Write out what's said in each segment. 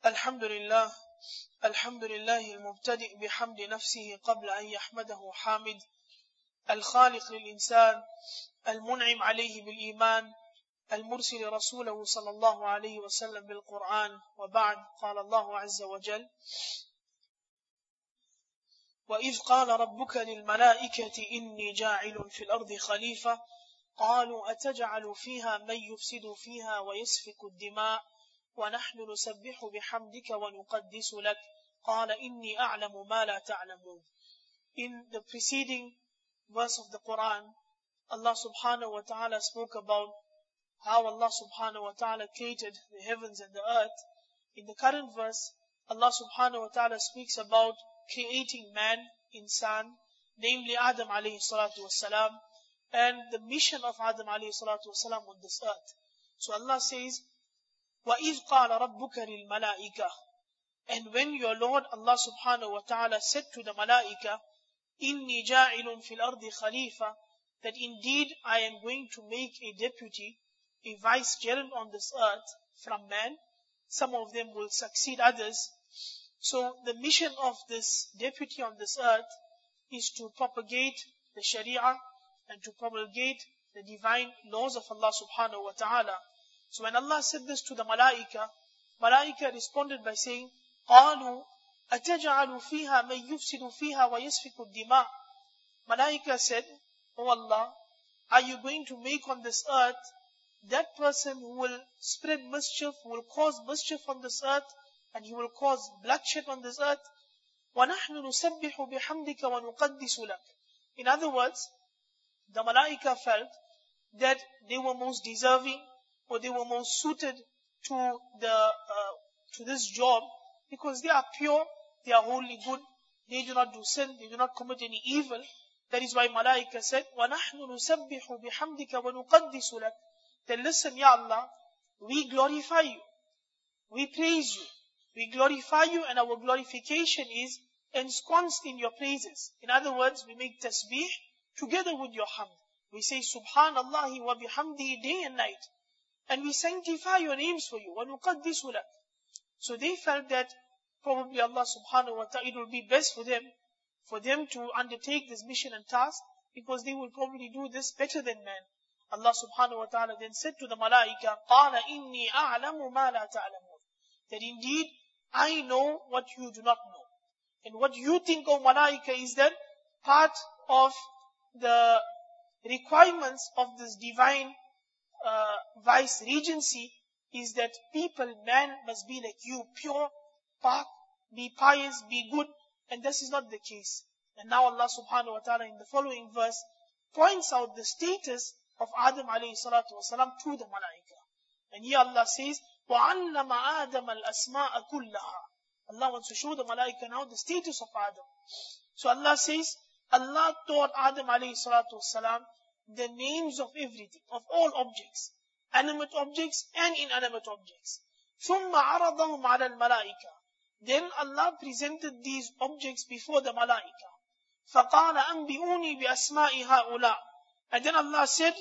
الحمد لله الحمد لله المبتدئ بحمد نفسه قبل أن يحمده حامد الخالق للإنسان المنعم عليه بالإيمان المرسل رسوله صلى الله عليه وسلم بالقرآن وبعد قال الله عز وجل وإذ قال ربك للملائكة إني جاعل في الأرض خليفة قالوا أتجعل فيها من يفسد فيها ويسفك الدماء ونحن نسبح بحمدك ونقدس لك قال إني أعلم ما لا تعلمون. In the preceding verse of the Quran, Allah subhanahu wa ta'ala spoke about how Allah subhanahu wa ta'ala created the heavens and the earth. In the current verse, Allah subhanahu wa ta'ala speaks about creating man, insan, namely Adam alayhi salatu wasalam, and the mission of Adam alayhi salatu wasalam on this earth. So Allah says, وَإِذْ قَالَ رَبُّكَ لِلْمَلَائِكَةِ, and when your Lord Allah subhanahu wa ta'ala said to the malaika, إِنِّي جَاعِلٌ فِي الْأَرْضِ خَلِيفَةً, that indeed I am going to make a deputy, a vicegerent on this earth from man. Some of them will succeed others. So the mission of this deputy on this earth is to propagate the Sharia and to promulgate the divine laws of Allah subhanahu wa ta'ala. So when Allah said this to the malaika responded by saying, قَالُوا أَتَجْعَلُ فِيهَا مَنْ يُفْسِدُ فِيهَا وَيَسْفِكُ الدِّمَاءِ. Malaika said, O Allah, are you going to make on this earth that person who will spread mischief, who will cause mischief on this earth, and he will cause bloodshed on this earth? وَنَحْنُ نُسَبِّحُ بِحَمْدِكَ وَنُقَدِّسُ لَكَ. In other words, the malaika felt that they were most deserving, or they were most suited to this job, because they are pure, they are wholly good, they do not do sin, they do not commit any evil. That is why malaika said, وَنَحْنُ نُسَبِّحُ بِحَمْدِكَ وَنُقَدِّسُ لَكَ. Then listen, Ya Allah, we glorify you, we praise you, we glorify you, and our glorification is ensconced in your praises. In other words, we make tasbih together with your hamd. We say Subhanallah wa bihamdihi day and night. And we sanctify your names for you. وَنُقَدِّسُ لَكَ. So they felt that probably Allah subhanahu wa ta'ala, it will be best for them to undertake this mission and task, because they will probably do this better than man. Allah subhanahu wa ta'ala then said to the malaika, قَالَ إِنِّي أَعْلَمُ مَا لَا تَعْلَمُونَ. That indeed, I know what you do not know. And what you think, O malaika, is that part of the requirements of this divine vice regency is that man must be like you, pure, pak, be pious, be good, and this is not the case. And now Allah subhanahu wa ta'ala in the following verse points out the status of Adam alayhi salatu wasalam to the malaika. And here Allah says, وَعَلَّمَ آدَمَ الْأَسْمَاءَ كُلَّهَا. Allah wants to show the malaika now the status of Adam. So Allah says, Allah taught Adam alayhi salatu wasalam the names of everything, of all objects, animate objects and inanimate objects. ثُمَّ عَرَضَهُمْ عَلَى الْمَلَائِكَةِ. Then Allah presented these objects before the malaika. فَقَالَ أَنْبِئُونِي بِأَسْمَاءِ هَؤُلَاءِ. And then Allah said,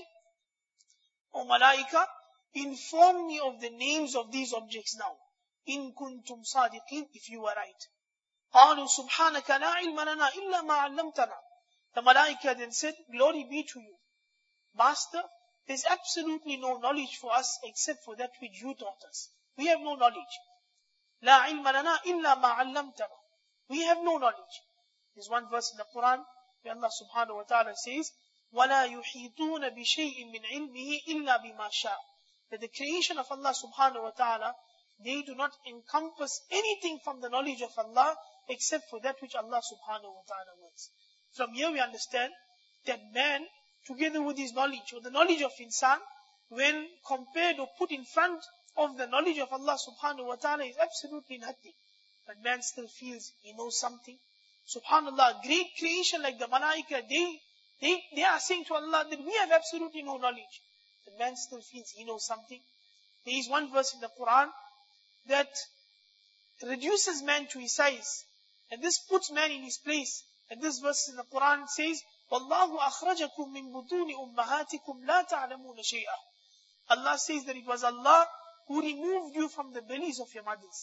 O malaika, inform me of the names of these objects now. إِن كُنْتُمْ صَادِقِينَ, if you were right. قَالُوا سُبْحَانَكَ لَا عِلْمَ لَنَا إِلَّا مَا عَلَّمْتَنَا. The malaika then said, glory be to you, Master, there's absolutely no knowledge for us except for that which you taught us. We have no knowledge. لا علم لنا إلا ما علمتنا. We have no knowledge. There's one verse in the Quran where Allah subhanahu wa ta'ala says, وَلَا يُحِيطُونَ بِشَيْءٍ مِّنْ عِلْمِهِ إِلَّا بِمَا شَاءَ. That the creation of Allah subhanahu wa ta'ala, they do not encompass anything from the knowledge of Allah except for that which Allah subhanahu wa ta'ala wants. From here we understand that man, together with his knowledge, or the knowledge of insan, when compared or put in front of the knowledge of Allah subhanahu wa ta'ala, is absolutely nothing. But man still feels he knows something. Subhanallah, great creation like the malaika, they are saying to Allah that we have absolutely no knowledge. But man still feels he knows something. There is one verse in the Quran that reduces man to his size. And this puts man in his place. And this verse in the Quran says, وَاللَّهُ أَخْرَجَكُم مِّن بُطُونِ أُمَّهَاتِكُمْ لَا تَعْلَمُونَ شَيْئًا. Allah says that it was Allah who removed you from the bellies of your mothers.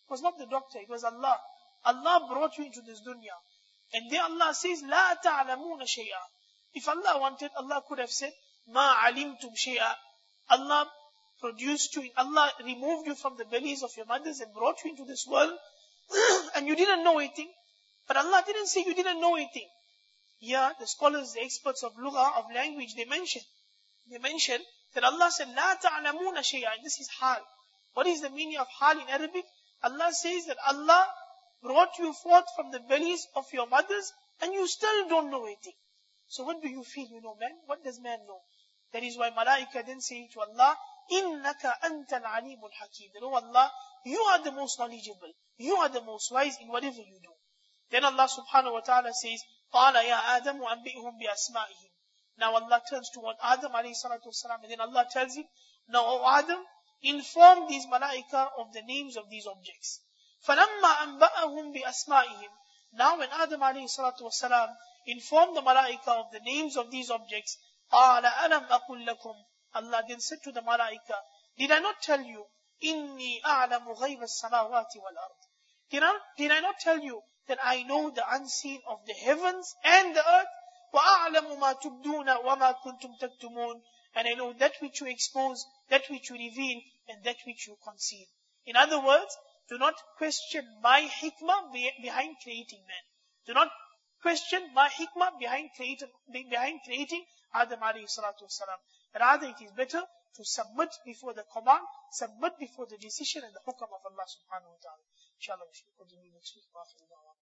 It was not the doctor, it was Allah. Allah brought you into this dunya. And there Allah says, لا تعلمون شيئا. If Allah wanted, Allah could have said, ما علمتم شيئا. Allah produced you, Allah removed you from the bellies of your mothers and brought you into this world, and you didn't know anything. But Allah didn't say you didn't know anything. Here, the scholars, the experts of lugha, of language, they mention that Allah said, لا تعلمون شيئا. And this is hal. What is the meaning of hal in Arabic? Allah says that Allah brought you forth from the bellies of your mothers, and you still don't know anything. So what do you feel, man? What does man know? That is why malaika then say to Allah, إِنَّكَ أَنْتَ الْعَلِيمُ الْحَكِيمُ. That, oh Allah, you are the most knowledgeable. You are the most wise in whatever you do. Then Allah subhanahu wa ta'ala says, قَالَ يَا آدَمُ أَنْبِئْهُمْ بِأَسْمَائِهِمْ. Now Allah turns toward Adam alayhi salatu wasalam, and then Allah tells him, now, O Adam, inform these malaika of the names of these objects. فَلَمَّا أَنْبَأَهُمْ بِأَسْمَائِهِمْ. Now when Adam alayhi salatu wasalam informed the malaika of the names of these objects, قَالَ أَلَمْ أَقُلْ لَكُمْ. Allah then said to the malaika, did I not tell you, إِنِّي أَعْلَمُ غَيْبَ السَّمَاوَاتِ وَالْأَرْضِ. Did I not tell you that I know the unseen of the heavens and the earth? وَأَعْلَمُ مَا تُبْدُونَ وَمَا كُنْتُمْ تَكْتُمُونَ. And I know that which you expose, that which you reveal, and that which you conceal. In other words, do not question my hikmah behind creating man. Do not question my hikmah behind creating Adam alayhi salatu wasalam. Rather, it is better to submit before the command, submit before the decision and the hukam of Allah subhanahu wa ta'ala. Inshallah, we shall continue next week.